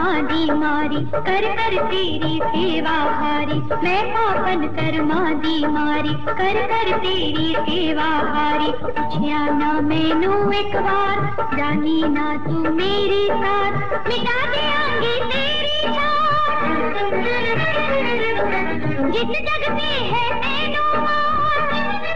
मादी मारी, कर कर तेरी सेवा हारी। मैं पापन कर मादी मारी, कर कर तेरी सेवा हारी। पूछया ना मैनू एक बार, जानी ना तू मेरी साथ, मिटा देंगी तेरी जान। जिस जग में है तेनू मान,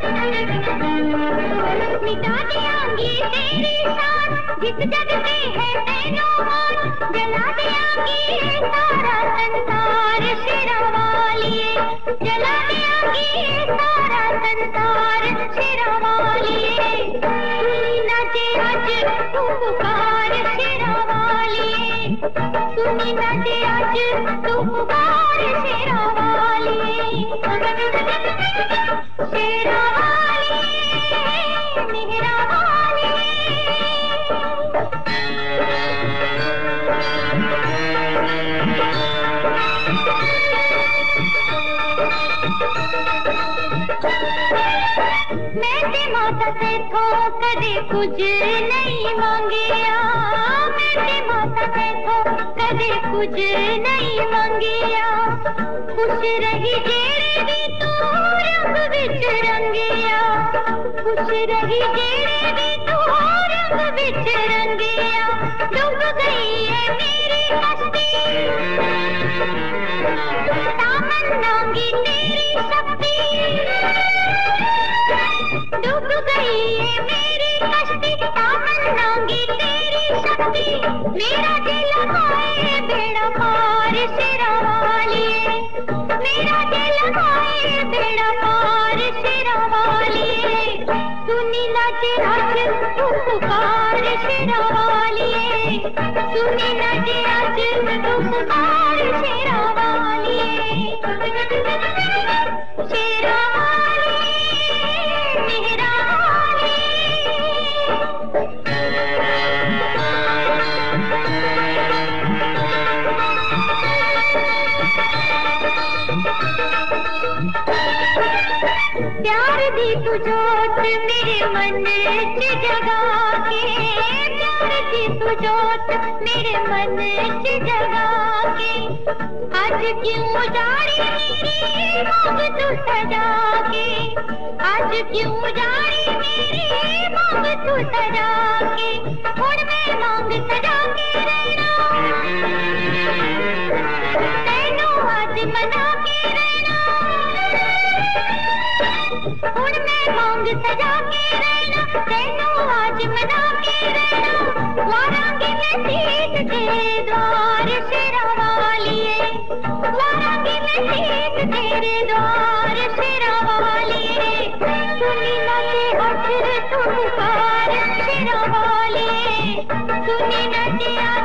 मिटा देंगी तेरी शान। जिस जग में है तेनू मान, जला देंगी सारा संसार शेरा वालिए। जला देंगी सारा संसार शेरा वालिए। सुनी ना जे आज तू पुकार शेरा वालिए। सुनी ना जे आज तू पुकार शेरा वालिए। शेरा वालिए मेरा वालिए। मैं ते माता से थो कदे कुछ नहीं मांगिया। मैं ते माता से थो कदे कुछ नहीं मांगिया। खुश रही जेड़े भी तू रंग विच रंगिया। खुश रही जेड़े भी तू रंग विच रंगिया। डूब गई है मेरी कश्ती, तामन्नांगी तेरी शक्ति। डूब गई है मेरी कश्ती, तामन्नांगी तेरी शक्ति। मेरा दिल आए बेड़ा पार शेरा वालिए। मेरा दिल आए बेड़ा पार शेरा वालिए। सुनी ना जे आज तू पुकार शेरा वालिए। सुनी ना जे आज तू पुकार शेरा वालिए। शेरा वालिए मेरा प्यार दी तू जोत मेरे मन च जगा के। प्यार दी तू जोत मेरे मन च जगा के। आज क्यों उजाड़ी मेरी मांग तू सजा के। आज क्यों उजाड़ी मेरी मांग तू सजा के। हुण मैं मांग सजा के रहना, तैनू आज मना के रहना। हुण मैं मांग सजा के रहना, तैनू आज मना के रहना। वारांगी मैं सीत तेरे द्वार शेरा वालिए। वारांगी मैं सीत तेरे द्वार शेरा वालिए। सुनी ना जे आज तू पुकार शेरा वालिए। सुनी ना जे